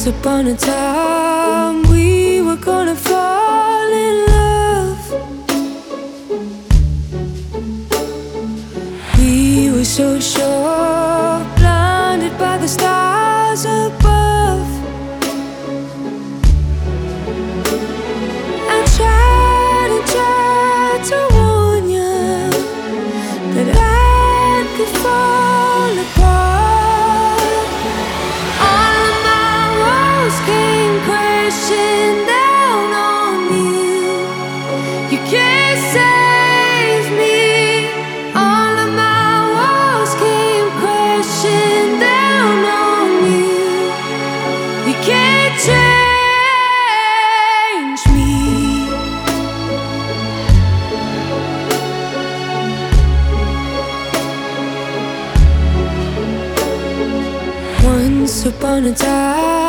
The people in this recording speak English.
Once upon a time, we were gonna fall in love. We were so sure, blinded by the stars above. I tried and tried to warn you that I could fall apart. All of my walls came crashing down on you. You can't save me. All of my walls came crashing down on you. You can't change me. Once upon a time,